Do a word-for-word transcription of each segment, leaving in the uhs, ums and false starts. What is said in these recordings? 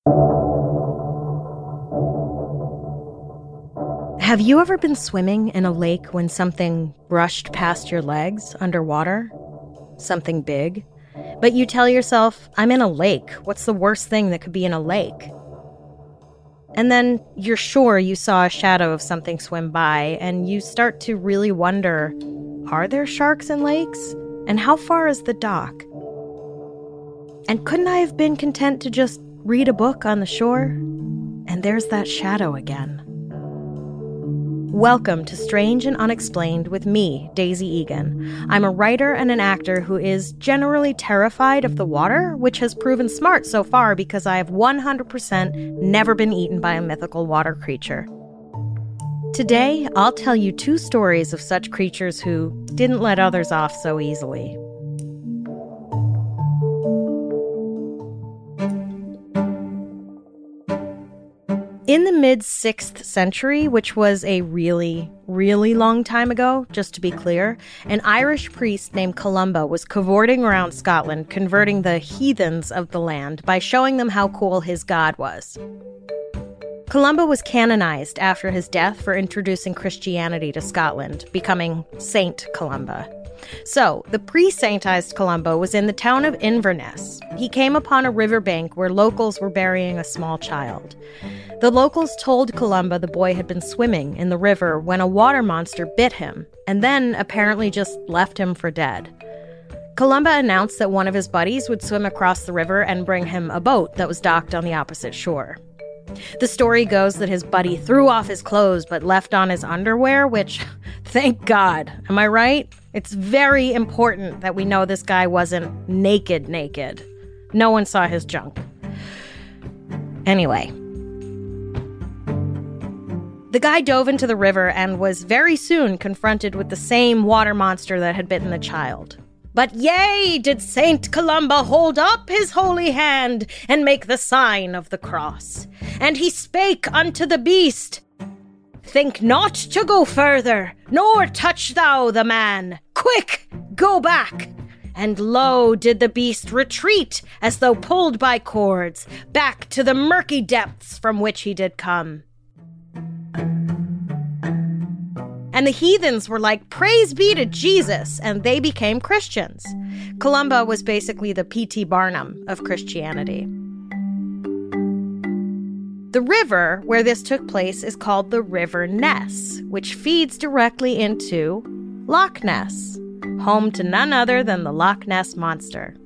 Have you ever been swimming in a lake when something brushed past your legs underwater? Something big? But you tell yourself, I'm in a lake. What's the worst thing that could be in a lake? And then you're sure you saw a shadow of something swim by, and you start to really wonder, are there sharks in lakes? And how far is the dock? And couldn't I have been content to just read a book on the shore? And there's that shadow again. Welcome to Strange and Unexplained with me, Daisy Egan. I'm a writer and an actor who is generally terrified of the water, which has proven smart so far because I have one hundred percent never been eaten by a mythical water creature. Today, I'll tell you two stories of such creatures who didn't let others off so easily. In the mid-sixth century, which was a really, really long time ago, just to be clear, an Irish priest named Columba was cavorting around Scotland, converting the heathens of the land by showing them how cool his god was. Columba was canonized after his death for introducing Christianity to Scotland, becoming Saint Columba. So, the pre-saintized Columba was in the town of Inverness. He came upon a riverbank where locals were burying a small child. The locals told Columba the boy had been swimming in the river when a water monster bit him, and then apparently just left him for dead. Columba announced that one of his buddies would swim across the river and bring him a boat that was docked on the opposite shore. The story goes that his buddy threw off his clothes but left on his underwear, which, thank God, am I right? It's very important that we know this guy wasn't naked naked. No one saw his junk. Anyway. The guy dove into the river and was very soon confronted with the same water monster that had bitten the child. But yea, did Saint Columba hold up his holy hand and make the sign of the cross. And he spake unto the beast, Think not to go further, nor touch thou the man. Quick, go back. And lo, did the beast retreat, as though pulled by cords, back to the murky depths from which he did come. And the heathens were like, praise be to Jesus, and they became Christians. Columba was basically the P T Barnum of Christianity. The river where this took place is called the River Ness, which feeds directly into Loch Ness, home to none other than the Loch Ness Monster.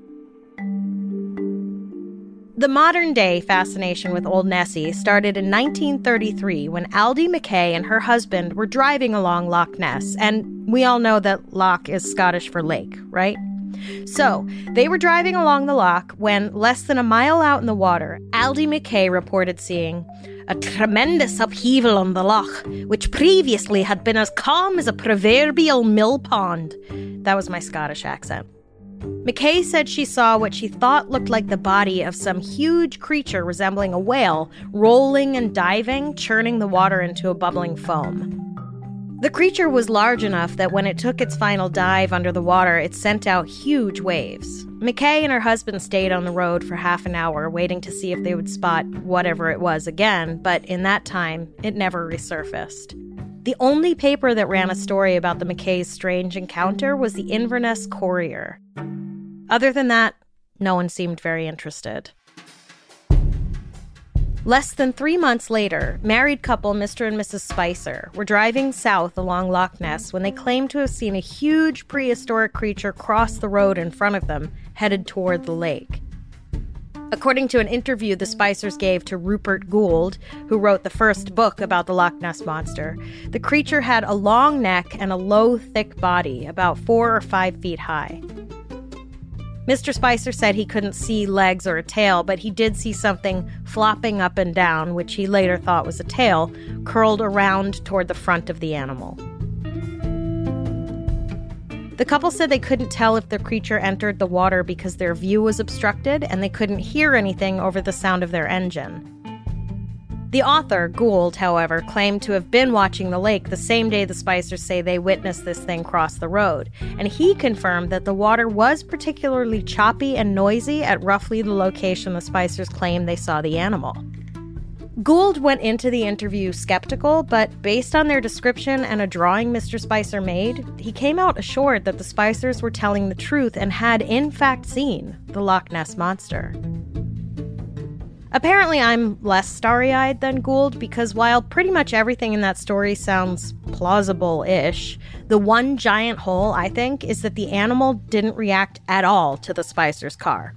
The modern-day fascination with Old Nessie started in nineteen thirty-three when Aldi McKay and her husband were driving along Loch Ness, and we all know that loch is Scottish for lake, right? So, they were driving along the loch when, less than a mile out in the water, Aldi McKay reported seeing a tremendous upheaval on the loch, which previously had been as calm as a proverbial mill pond. That was my Scottish accent. McKay said she saw what she thought looked like the body of some huge creature resembling a whale, rolling and diving, churning the water into a bubbling foam. The creature was large enough that when it took its final dive under the water, it sent out huge waves. McKay and her husband stayed on the road for half an hour, waiting to see if they would spot whatever it was again, but in that time, it never resurfaced. The only paper that ran a story about the McKay's strange encounter was the Inverness Courier. Other than that, no one seemed very interested. Less than three months later, married couple Mister and Missus Spicer were driving south along Loch Ness when they claimed to have seen a huge prehistoric creature cross the road in front of them, headed toward the lake. According to an interview the Spicers gave to Rupert Gould, who wrote the first book about the Loch Ness Monster, the creature had a long neck and a low, thick body, about four or five feet high. Mister Spicer said he couldn't see legs or a tail, but he did see something flopping up and down, which he later thought was a tail, curled around toward the front of the animal. The couple said they couldn't tell if the creature entered the water because their view was obstructed and they couldn't hear anything over the sound of their engine. The author, Gould, however, claimed to have been watching the lake the same day the Spicers say they witnessed this thing cross the road, and he confirmed that the water was particularly choppy and noisy at roughly the location the Spicers claimed they saw the animal. Gould went into the interview skeptical, but based on their description and a drawing Mister Spicer made, he came out assured that the Spicers were telling the truth and had in fact seen the Loch Ness Monster. Apparently, I'm less starry-eyed than Gould because while pretty much everything in that story sounds plausible-ish, the one giant hole, I think, is that the animal didn't react at all to the Spicers' car.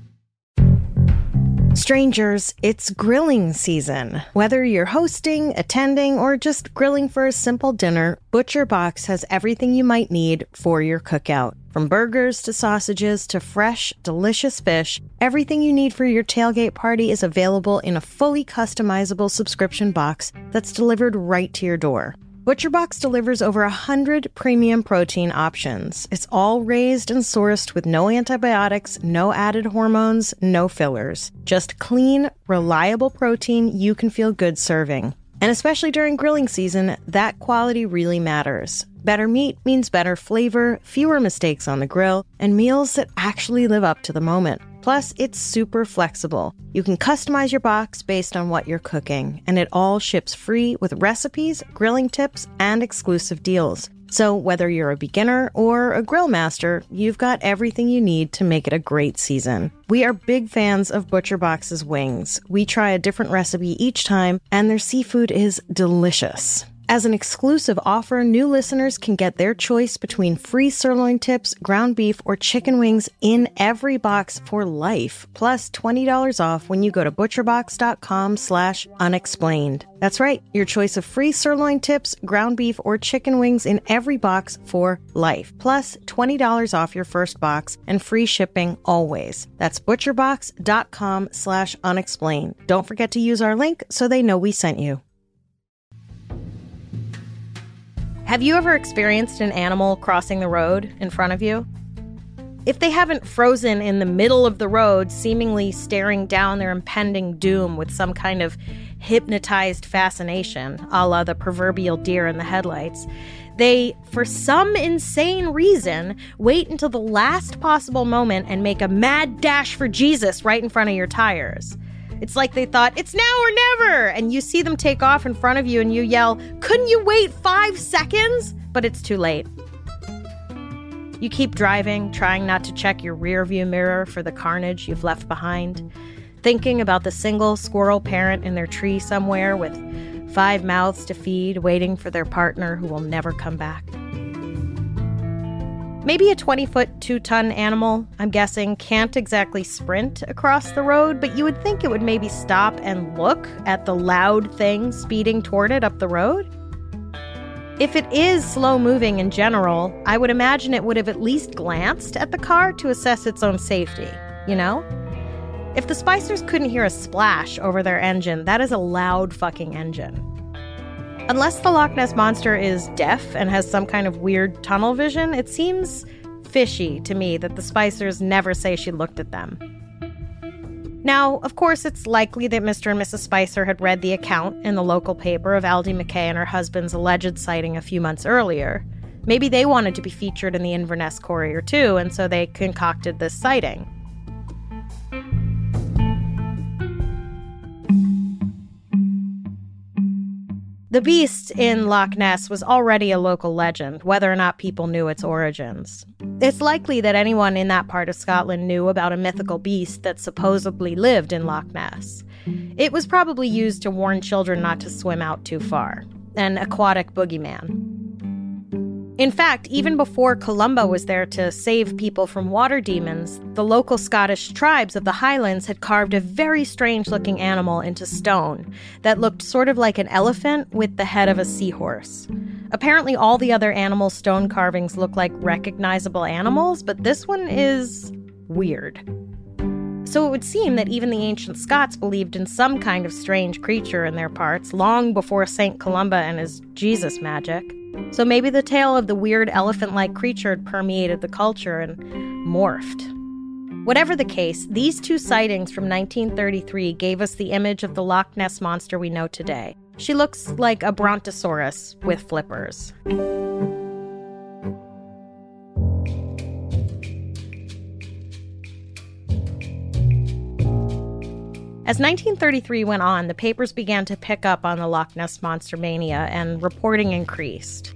Strangers, it's grilling season. Whether you're hosting, attending, or just grilling for a simple dinner, ButcherBox has everything you might need for your cookout. From burgers to sausages to fresh, delicious fish, everything you need for your tailgate party is available in a fully customizable subscription box that's delivered right to your door. ButcherBox delivers over one hundred premium protein options. It's all raised and sourced with no antibiotics, no added hormones, no fillers. Just clean, reliable protein you can feel good serving. And especially during grilling season, that quality really matters. Better meat means better flavor, fewer mistakes on the grill, and meals that actually live up to the moment. Plus, it's super flexible. You can customize your box based on what you're cooking, and it all ships free with recipes, grilling tips, and exclusive deals. So whether you're a beginner or a grill master, you've got everything you need to make it a great season. We are big fans of ButcherBox's wings. We try a different recipe each time, and their seafood is delicious. As an exclusive offer, new listeners can get their choice between free sirloin tips, ground beef, or chicken wings in every box for life, plus twenty dollars off when you go to butcherbox.com slash unexplained. That's right, your choice of free sirloin tips, ground beef, or chicken wings in every box for life, plus twenty dollars off your first box and free shipping always. That's butcherbox.com slash unexplained. Don't forget to use our link so they know we sent you. Have you ever experienced an animal crossing the road in front of you? If they haven't frozen in the middle of the road, seemingly staring down their impending doom with some kind of hypnotized fascination, a la the proverbial deer in the headlights, they, for some insane reason, wait until the last possible moment and make a mad dash for Jesus right in front of your tires. It's like they thought, it's now or never, and you see them take off in front of you and you yell, couldn't you wait five seconds? But it's too late. You keep driving, trying not to check your rearview mirror for the carnage you've left behind, thinking about the single squirrel parent in their tree somewhere with five mouths to feed, waiting for their partner who will never come back. Maybe a twenty-foot, two-ton animal, I'm guessing, can't exactly sprint across the road, but you would think it would maybe stop and look at the loud thing speeding toward it up the road. If it is slow-moving in general, I would imagine it would have at least glanced at the car to assess its own safety, you know? If the Spicers couldn't hear a splash over their engine, that is a loud fucking engine. Unless the Loch Ness Monster is deaf and has some kind of weird tunnel vision, it seems fishy to me that the Spicers never say she looked at them. Now, of course, it's likely that Mister and Missus Spicer had read the account in the local paper of Aldi McKay and her husband's alleged sighting a few months earlier. Maybe they wanted to be featured in the Inverness Courier too, and so they concocted this sighting. The beast in Loch Ness was already a local legend, whether or not people knew its origins. It's likely that anyone in that part of Scotland knew about a mythical beast that supposedly lived in Loch Ness. It was probably used to warn children not to swim out too far. An aquatic boogeyman. In fact, even before Columba was there to save people from water demons, the local Scottish tribes of the Highlands had carved a very strange-looking animal into stone that looked sort of like an elephant with the head of a seahorse. Apparently, all the other animal stone carvings look like recognizable animals, but this one is weird. So it would seem that even the ancient Scots believed in some kind of strange creature in their parts, long before Saint Columba and his Jesus magic. So maybe the tale of the weird elephant-like creature had permeated the culture and morphed. Whatever the case, these two sightings from nineteen thirty-three gave us the image of the Loch Ness Monster we know today. She looks like a brontosaurus with flippers. As nineteen thirty-three went on, the papers began to pick up on the Loch Ness Monster mania, and reporting increased.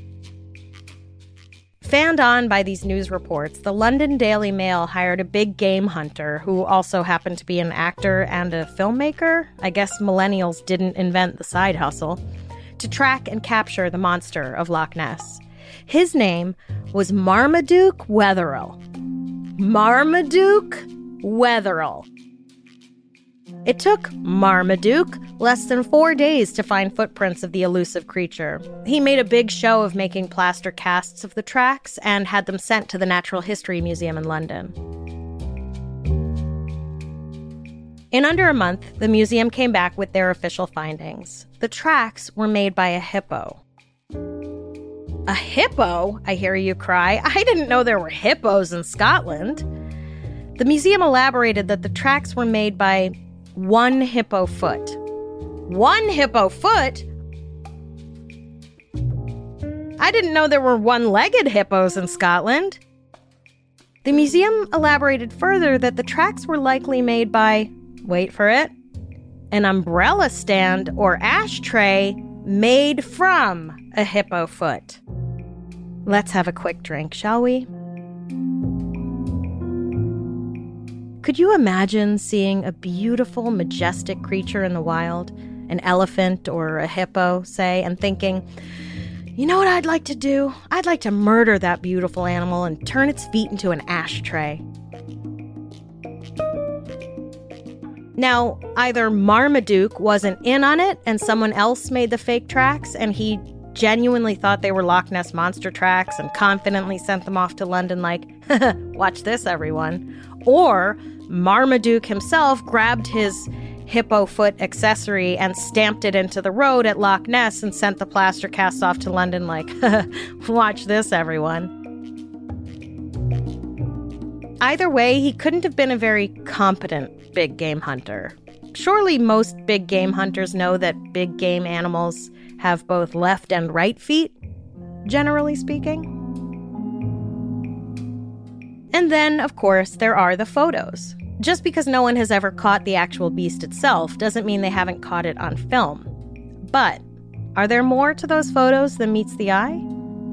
Fanned on by these news reports, the London Daily Mail hired a big game hunter who also happened to be an actor and a filmmaker. I guess millennials didn't invent the side hustle, to track and capture the monster of Loch Ness. His name was Marmaduke Wetherill. Marmaduke Wetherill. It took Marmaduke less than four days to find footprints of the elusive creature. He made a big show of making plaster casts of the tracks and had them sent to the Natural History Museum in London. In under a month, the museum came back with their official findings. The tracks were made by a hippo. A hippo? I hear you cry. I didn't know there were hippos in Scotland. The museum elaborated that the tracks were made by one hippo foot. One hippo foot? I didn't know there were one-legged hippos in Scotland. The museum elaborated further that the tracks were likely made by, wait for it, an umbrella stand or ashtray made from a hippo foot. Let's have a quick drink, shall we? Could you imagine seeing a beautiful, majestic creature in the wild, an elephant or a hippo, say, and thinking, you know what I'd like to do? I'd like to murder that beautiful animal and turn its feet into an ashtray. Now, either Marmaduke wasn't in on it and someone else made the fake tracks and he genuinely thought they were Loch Ness Monster tracks and confidently sent them off to London like, watch this, everyone. Or Marmaduke himself grabbed his hippo foot accessory and stamped it into the road at Loch Ness and sent the plaster casts off to London like, watch this, everyone. Either way, he couldn't have been a very competent big game hunter. Surely most big game hunters know that big game animals have both left and right feet, generally speaking. And then, of course, there are the photos. Just because no one has ever caught the actual beast itself doesn't mean they haven't caught it on film. But are there more to those photos than meets the eye?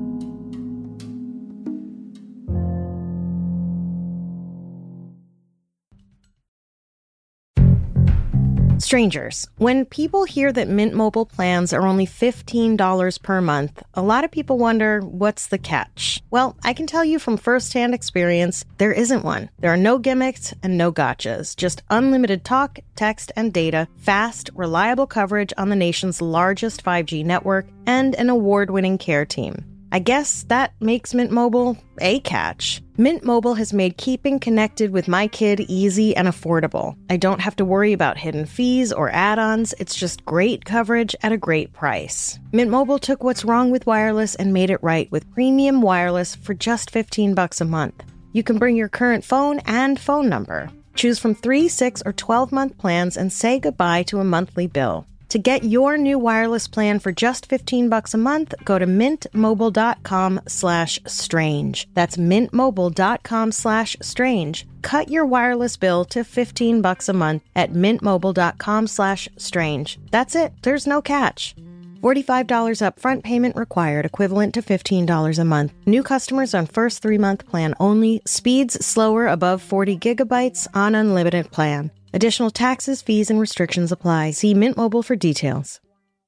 Strangers, when people hear that Mint Mobile plans are only fifteen dollars per month, a lot of people wonder, what's the catch? Well, I can tell you from firsthand experience, there isn't one. There are no gimmicks and no gotchas, just unlimited talk, text, and data, fast, reliable coverage on the nation's largest five G network, and an award-winning care team. I guess that makes Mint Mobile a catch. Mint Mobile has made keeping connected with my kid easy and affordable. I don't have to worry about hidden fees or add-ons. It's just great coverage at a great price. Mint Mobile took what's wrong with wireless and made it right with premium wireless for just fifteen bucks a month. You can bring your current phone and phone number. Choose from three, six, or twelve-month plans and say goodbye to a monthly bill. To get your new wireless plan for just fifteen bucks a month, go to mintmobile.com slash strange. That's mintmobile.com slash strange. Cut your wireless bill to fifteen bucks a month at mintmobile.com slash strange. That's it. There's no catch. forty-five dollars upfront payment required, equivalent to fifteen dollars a month. New customers on first three-month plan only. Speeds slower above forty gigabytes on unlimited plan. Additional taxes, fees, and restrictions apply. See Mint Mobile for details.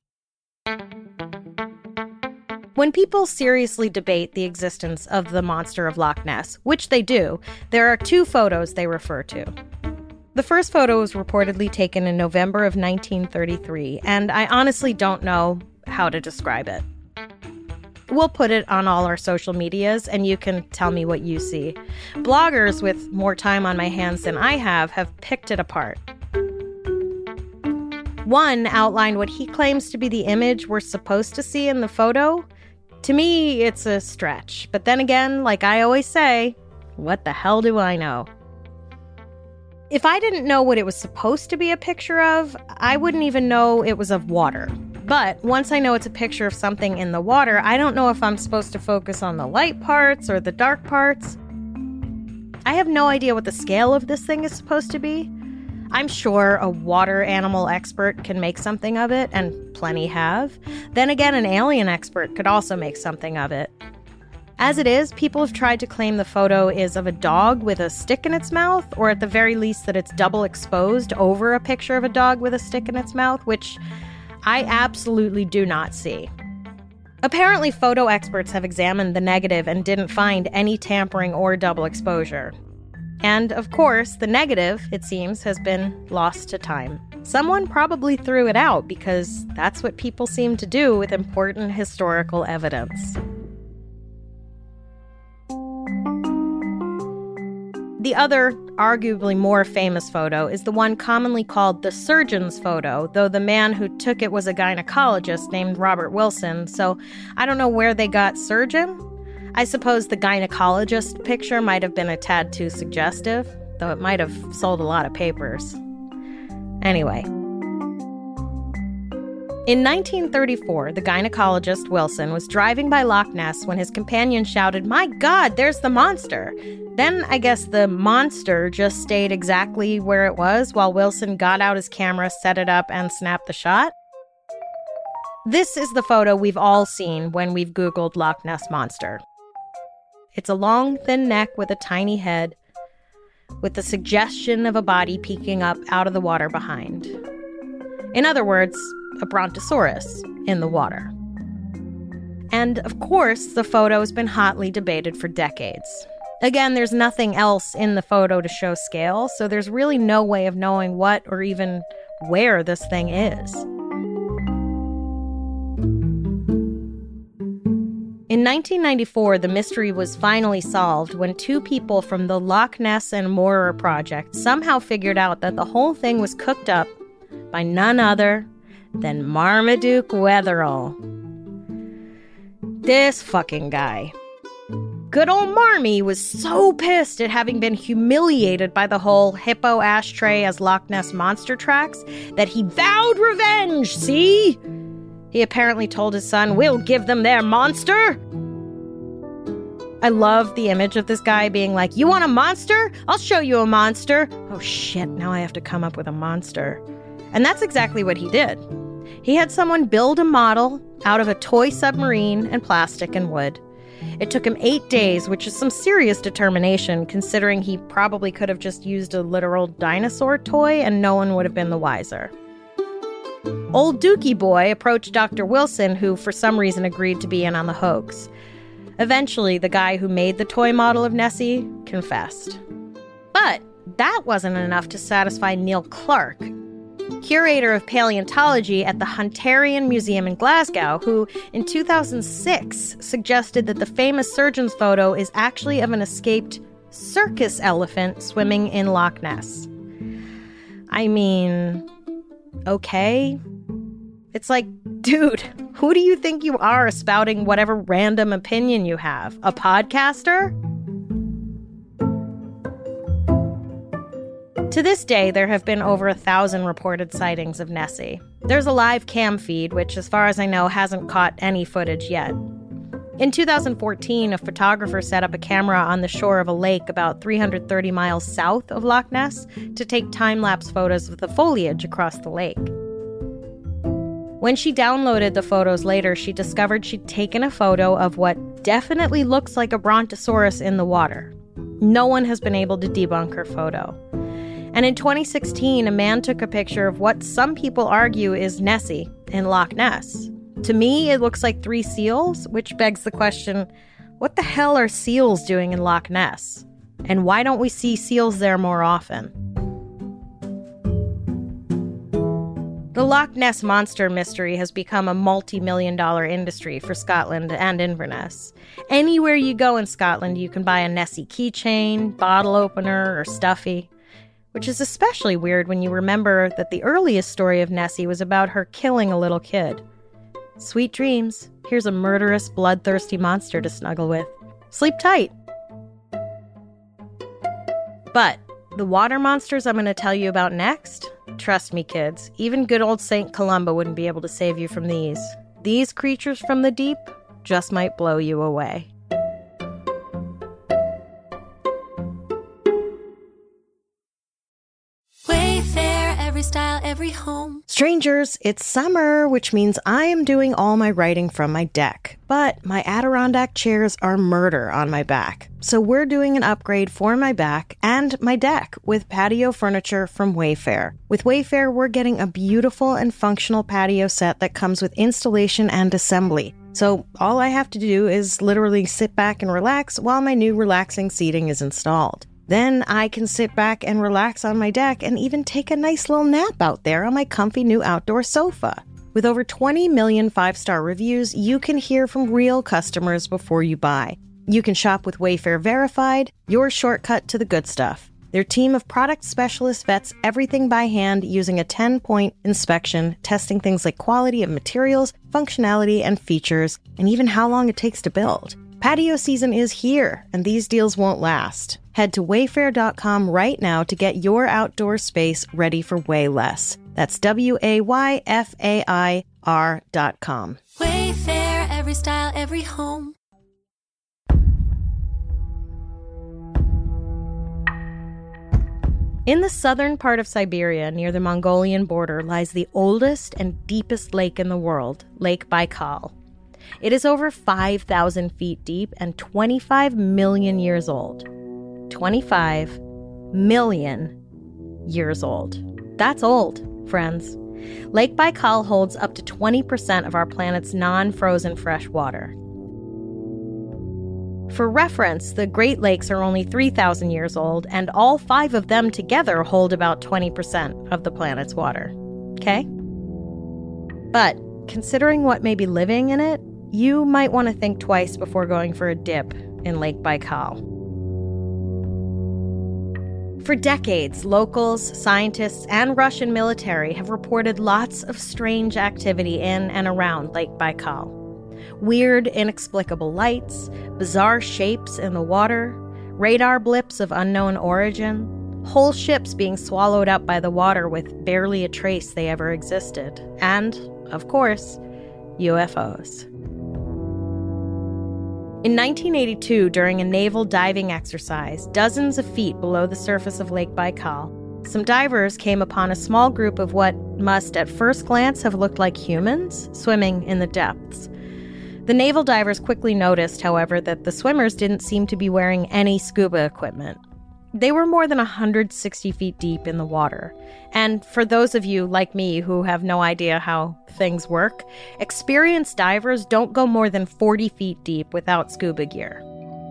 When people seriously debate the existence of the monster of Loch Ness, which they do, there are two photos they refer to. The first photo was reportedly taken in November of nineteen thirty-three, and I honestly don't know how to describe it. We'll put it on all our social medias, and you can tell me what you see. Bloggers with more time on my hands than I have have picked it apart. One outlined what he claims to be the image we're supposed to see in the photo. To me, it's a stretch. But then again, like I always say, what the hell do I know? If I didn't know what it was supposed to be a picture of, I wouldn't even know it was of water. But once I know it's a picture of something in the water, I don't know if I'm supposed to focus on the light parts or the dark parts. I have no idea what the scale of this thing is supposed to be. I'm sure a water animal expert can make something of it, and plenty have. Then again, an alien expert could also make something of it. As it is, people have tried to claim the photo is of a dog with a stick in its mouth, or at the very least that it's double exposed over a picture of a dog with a stick in its mouth, which I absolutely do not see. Apparently, photo experts have examined the negative and didn't find any tampering or double exposure. And, of course, the negative, it seems, has been lost to time. Someone probably threw it out because that's what people seem to do with important historical evidence. The other, arguably more famous photo is the one commonly called the surgeon's photo, though the man who took it was a gynecologist named Robert Wilson, so I don't know where they got surgeon. I suppose the gynecologist picture might have been a tad too suggestive, though it might have sold a lot of papers. Anyway. In nineteen thirty-four, the gynecologist Wilson was driving by Loch Ness when his companion shouted, "My God, there's the monster!" Then I guess the monster just stayed exactly where it was while Wilson got out his camera, set it up, and snapped the shot. This is the photo we've all seen when we've Googled Loch Ness Monster. It's a long, thin neck with a tiny head, with the suggestion of a body peeking up out of the water behind. In other words, a brontosaurus in the water. And, of course, the photo has been hotly debated for decades. Again, there's nothing else in the photo to show scale, so there's really no way of knowing what or even where this thing is. In nineteen ninety-four, the mystery was finally solved when two people from the Loch Ness and Moira project somehow figured out that the whole thing was cooked up by none other than Marmaduke Wetherell. This fucking guy. Good old Marmy was so pissed at having been humiliated by the whole hippo ashtray as Loch Ness monster tracks that he vowed revenge, see? He apparently told his son, "We'll give them their monster." I love the image of this guy being like, "You want a monster? I'll show you a monster." Oh shit, now I have to come up with a monster. And that's exactly what he did. He had someone build a model out of a toy submarine and plastic and wood. It took him eight days, which is some serious determination, considering he probably could have just used a literal dinosaur toy and no one would have been the wiser. Old Dookie Boy approached Doctor Wilson, who for some reason agreed to be in on the hoax. Eventually, the guy who made the toy model of Nessie confessed. But that wasn't enough to satisfy Neil Clark, curator of paleontology at the Hunterian Museum in Glasgow, who in two thousand six suggested that the famous surgeon's photo is actually of an escaped circus elephant swimming in Loch Ness. I mean, okay. It's like, dude, who do you think you are spouting whatever random opinion you have? A podcaster? To this day, there have been over a thousand reported sightings of Nessie. There's a live cam feed, which, as far as I know, hasn't caught any footage yet. In two thousand fourteen, a photographer set up a camera on the shore of a lake about three hundred thirty miles south of Loch Ness to take time-lapse photos of the foliage across the lake. When she downloaded the photos later, she discovered she'd taken a photo of what definitely looks like a brontosaurus in the water. No one has been able to debunk her photo. And in twenty sixteen, a man took a picture of what some people argue is Nessie in Loch Ness. To me, it looks like three seals, which begs the question, what the hell are seals doing in Loch Ness? And why don't we see seals there more often? The Loch Ness Monster mystery has become a multi-million dollar industry for Scotland and Inverness. Anywhere you go in Scotland, you can buy a Nessie keychain, bottle opener, or stuffy. Which is especially weird when you remember that the earliest story of Nessie was about her killing a little kid. Sweet dreams. Here's a murderous, bloodthirsty monster to snuggle with. Sleep tight. But The water monsters I'm going to tell you about next, trust me, kids, even good old Saint Columba wouldn't be able to save you from these. These creatures from the deep just might blow you away. Wayfair, every style, every home. Strangers, it's summer, which means I am doing all my writing from my deck. But my Adirondack chairs are murder on my back. So we're doing an upgrade for my back and my deck with patio furniture from Wayfair. With Wayfair, we're getting a beautiful and functional patio set that comes with installation and assembly. So all I have to do is literally sit back and relax while my new relaxing seating is installed. Then I can sit back and relax on my deck and even take a nice little nap out there on my comfy new outdoor sofa. With over twenty million five-star reviews, you can hear from real customers before you buy. You can shop with Wayfair Verified, your shortcut to the good stuff. Their team of product specialists vets everything by hand using a ten-point inspection, testing things like quality of materials, functionality, and features, and even how long it takes to build. Patio season is here, and these deals won't last. Head to wayfair dot com right now to get your outdoor space ready for way less. That's W A Y F A I R dot com. Wayfair, every style, every home. In the southern part of Siberia, near the Mongolian border, lies the oldest and deepest lake in the world, Lake Baikal. It is over five thousand feet deep and twenty-five million years old. twenty-five million years old. That's old, friends. Lake Baikal holds up to twenty percent of our planet's non-frozen fresh water. For reference, the Great Lakes are only three thousand years old, and all five of them together hold about twenty percent of the planet's water. Okay? But considering what may be living in it, you might want to think twice before going for a dip in Lake Baikal. For decades, locals, scientists, and Russian military have reported lots of strange activity in and around Lake Baikal. Weird, inexplicable lights, bizarre shapes in the water, radar blips of unknown origin, whole ships being swallowed up by the water with barely a trace they ever existed, and, of course, U F Os. In nineteen eighty-two, during a naval diving exercise, dozens of feet below the surface of Lake Baikal, some divers came upon a small group of what must at first glance have looked like humans swimming in the depths. The naval divers quickly noticed, however, that the swimmers didn't seem to be wearing any scuba equipment. They were more than one hundred sixty feet deep in the water. And for those of you like me who have no idea how things work, experienced divers don't go more than forty feet deep without scuba gear.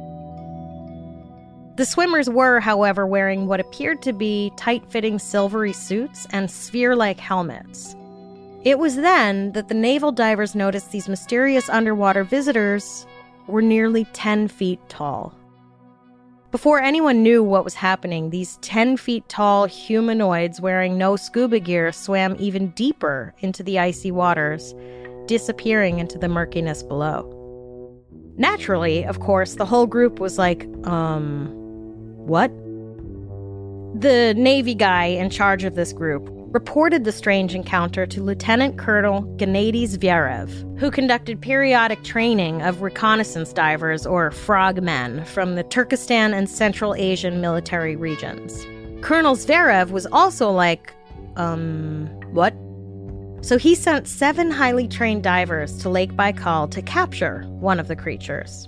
The swimmers were, however, wearing what appeared to be tight-fitting silvery suits and sphere-like helmets. It was then that the naval divers noticed these mysterious underwater visitors were nearly ten feet tall. Before anyone knew what was happening, these ten feet tall humanoids wearing no scuba gear swam even deeper into the icy waters, disappearing into the murkiness below. Naturally, of course, the whole group was like, um, what? The Navy guy in charge of this group reported the strange encounter to Lieutenant Colonel Gennady Zverev, who conducted periodic training of reconnaissance divers, or frogmen, from the Turkestan and Central Asian military regions. Colonel Zverev was also like, um, what? So he sent seven highly trained divers to Lake Baikal to capture one of the creatures.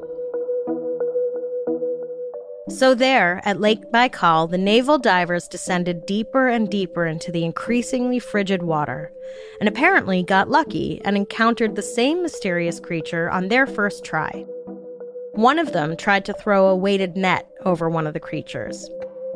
So there, at Lake Baikal, the naval divers descended deeper and deeper into the increasingly frigid water, and apparently got lucky and encountered the same mysterious creature on their first try. One of them tried to throw a weighted net over one of the creatures.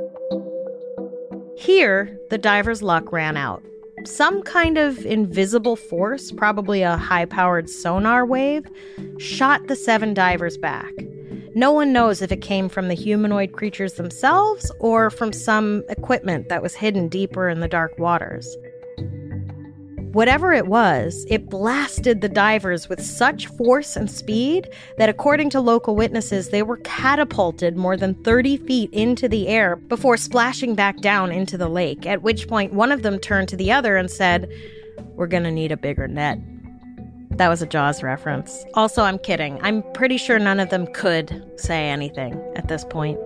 Here, the divers' luck ran out. Some kind of invisible force, probably a high-powered sonar wave, shot the seven divers back. No one knows if it came from the humanoid creatures themselves or from some equipment that was hidden deeper in the dark waters. Whatever it was, it blasted the divers with such force and speed that, according to local witnesses, they were catapulted more than thirty feet into the air before splashing back down into the lake, at which point one of them turned to the other and said, "We're gonna need a bigger net." That was a Jaws reference. Also, I'm kidding. I'm pretty sure none of them could say anything at this point.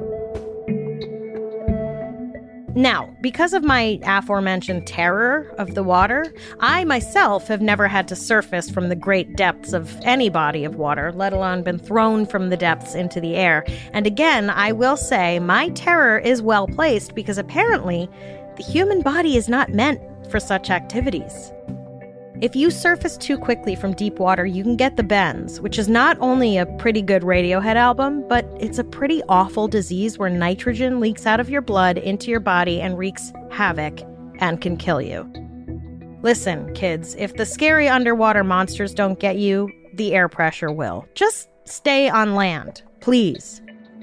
Now, because of my aforementioned terror of the water, I myself have never had to surface from the great depths of any body of water, let alone been thrown from the depths into the air. And again, I will say my terror is well placed because apparently the human body is not meant for such activities. If you surface too quickly from deep water, you can get the bends, which is not only a pretty good Radiohead album, but it's a pretty awful disease where nitrogen leaks out of your blood into your body and wreaks havoc and can kill you. Listen, kids, if the scary underwater monsters don't get you, the air pressure will. Just stay on land, please.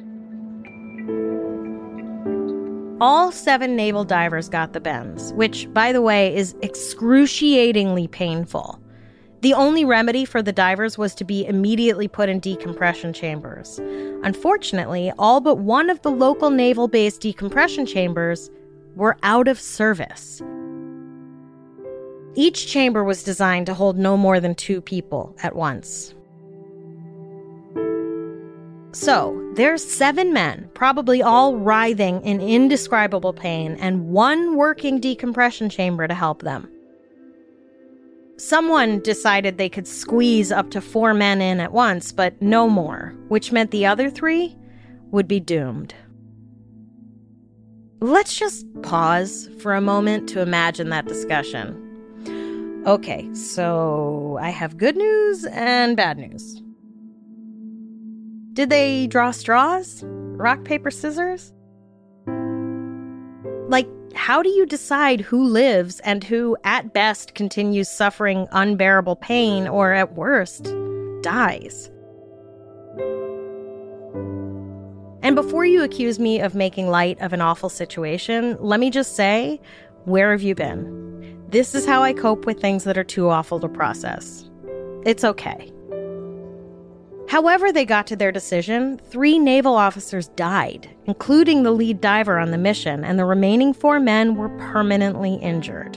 All seven naval divers got the bends, which, by the way, is excruciatingly painful. The only remedy for the divers was to be immediately put in decompression chambers. Unfortunately, all but one of the local naval-based decompression chambers were out of service. Each chamber was designed to hold no more than two people at once. So, there's seven men, probably all writhing in indescribable pain, and one working decompression chamber to help them. Someone decided they could squeeze up to four men in at once, but no more, which meant the other three would be doomed. Let's just pause for a moment to imagine that discussion. Okay, so I have good news and bad news. Did they draw straws? Rock, paper, scissors? Like, how do you decide who lives and who, at best, continues suffering unbearable pain or, at worst, dies? And before you accuse me of making light of an awful situation, let me just say, where have you been? This is how I cope with things that are too awful to process. It's okay. However they got to their decision, three naval officers died, including the lead diver on the mission, and the remaining four men were permanently injured.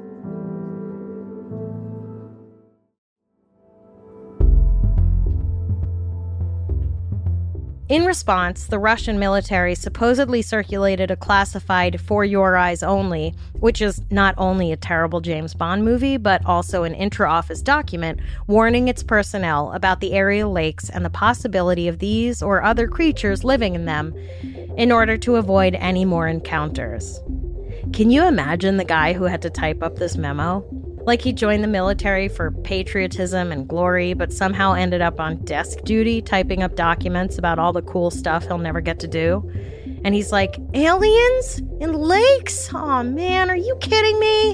In response, the Russian military supposedly circulated a classified For Your Eyes Only, which is not only a terrible James Bond movie, but also an intra-office document warning its personnel about the aerial lakes and the possibility of these or other creatures living in them in order to avoid any more encounters. Can you imagine the guy who had to type up this memo? Like he joined the military for patriotism and glory, but somehow ended up on desk duty typing up documents about all the cool stuff he'll never get to do. And he's like, aliens? In lakes? Aw, man, are you kidding me?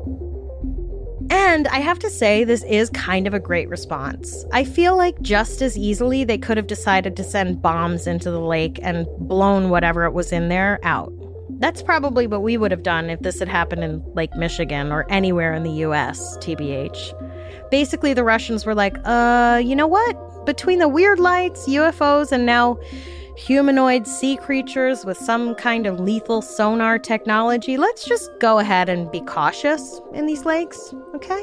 And I have to say, this is kind of a great response. I feel like just as easily they could have decided to send bombs into the lake and blown whatever it was in there out. That's probably what we would have done if this had happened in Lake Michigan or anywhere in the U S, T B H. Basically, the Russians were like, uh, you know what? Between the weird lights, U F Os, and now humanoid sea creatures with some kind of lethal sonar technology, let's just go ahead and be cautious in these lakes, okay?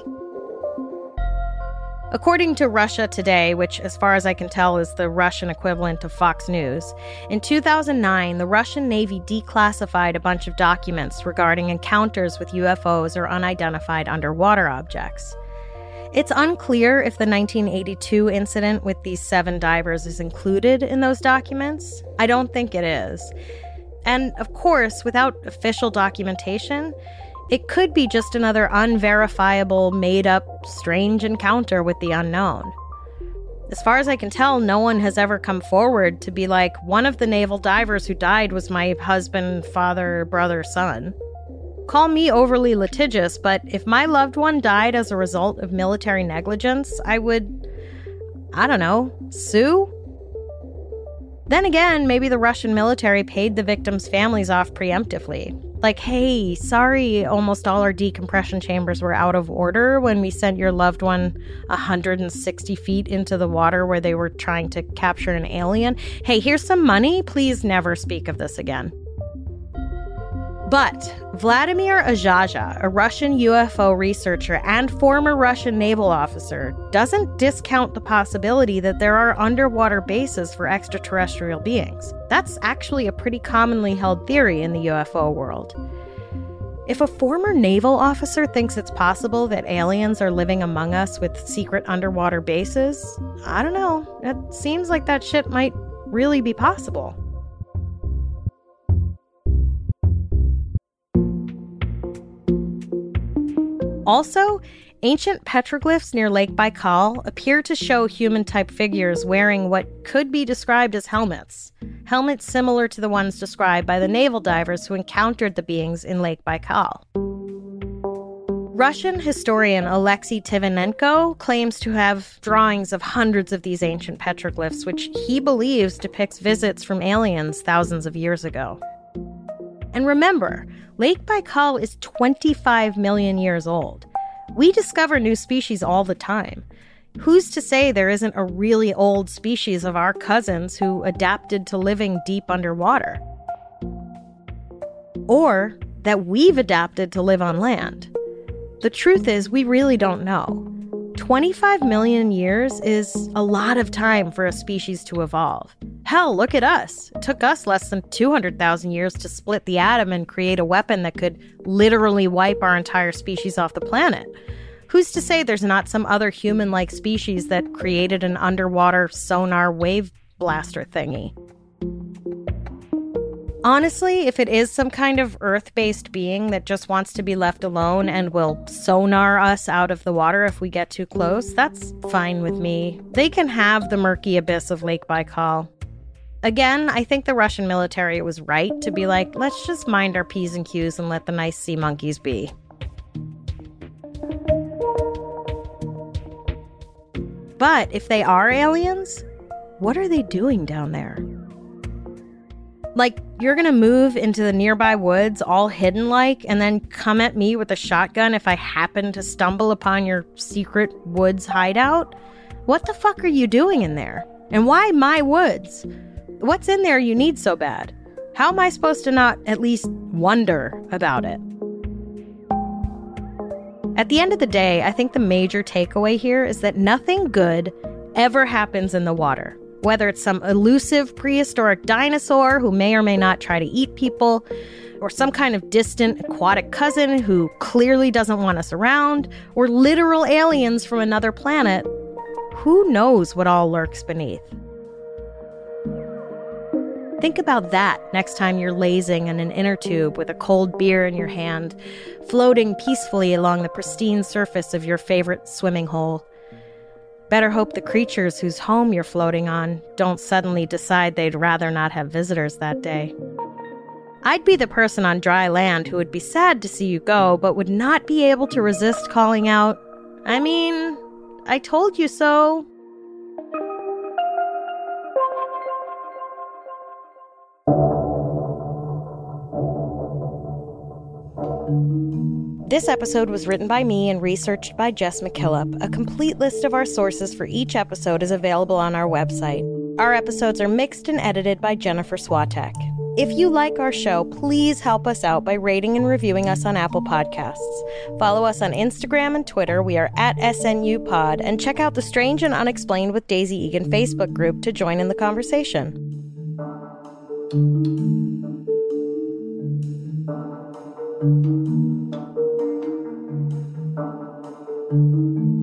According to Russia Today, which as far as I can tell is the Russian equivalent of Fox News, in two thousand nine, the Russian Navy declassified a bunch of documents regarding encounters with U F Os or unidentified underwater objects. It's unclear if the nineteen eighty-two incident with these seven divers is included in those documents. I don't think it is. And of course, without official documentation, it could be just another unverifiable, made-up, strange encounter with the unknown. As far as I can tell, no one has ever come forward to be like, one of the naval divers who died was my husband, father, brother, son. Call me overly litigious, but if my loved one died as a result of military negligence, I would, I don't know, sue? Then again, maybe the Russian military paid the victims' families off preemptively. Like, hey, sorry, almost all our decompression chambers were out of order when we sent your loved one one hundred sixty feet into the water where they were trying to capture an alien. Hey, here's some money. Please never speak of this again. But Vladimir Azhaja, a Russian U F O researcher and former Russian naval officer, doesn't discount the possibility that there are underwater bases for extraterrestrial beings. That's actually a pretty commonly held theory in the U F O world. If a former naval officer thinks it's possible that aliens are living among us with secret underwater bases, I don't know. It seems like that shit might really be possible. Also, ancient petroglyphs near Lake Baikal appear to show human-type figures wearing what could be described as helmets. Helmets similar to the ones described by the naval divers who encountered the beings in Lake Baikal. Russian historian Alexei Tivinenko claims to have drawings of hundreds of these ancient petroglyphs, which he believes depicts visits from aliens thousands of years ago. And remember, Lake Baikal is twenty-five million years old. We discover new species all the time. Who's to say there isn't a really old species of our cousins who adapted to living deep underwater? Or that we've adapted to live on land? The truth is, we really don't know. twenty-five million years is a lot of time for a species to evolve. Hell, look at us. It took us less than two hundred thousand years to split the atom and create a weapon that could literally wipe our entire species off the planet. Who's to say there's not some other human-like species that created an underwater sonar wave blaster thingy? Honestly, if it is some kind of Earth-based being that just wants to be left alone and will sonar us out of the water if we get too close, that's fine with me. They can have the murky abyss of Lake Baikal. Again, I think the Russian military was right to be like, let's just mind our P's and Q's and let the nice sea monkeys be. But if they are aliens, what are they doing down there? Like, you're gonna move into the nearby woods all hidden like, and then come at me with a shotgun if I happen to stumble upon your secret woods hideout? What the fuck are you doing in there? And why my woods? What's in there you need so bad? How am I supposed to not at least wonder about it? At the end of the day, I think the major takeaway here is that nothing good ever happens in the water. Whether it's some elusive prehistoric dinosaur who may or may not try to eat people, or some kind of distant aquatic cousin who clearly doesn't want us around, or literal aliens from another planet, who knows what all lurks beneath? Think about that next time you're lazing in an inner tube with a cold beer in your hand, floating peacefully along the pristine surface of your favorite swimming hole. Better hope the creatures whose home you're floating on don't suddenly decide they'd rather not have visitors that day. I'd be the person on dry land who would be sad to see you go, but would not be able to resist calling out, I mean, I told you so. This episode was written by me and researched by Jess McKillop. A complete list of our sources for each episode is available on our website. Our episodes are mixed and edited by Jennifer Swatek. If you like our show, please help us out by rating and reviewing us on Apple Podcasts. Follow us on Instagram and Twitter. We are at S N U Pod. And check out the Strange and Unexplained with Daisy Egan Facebook group to join in the conversation. Thank you.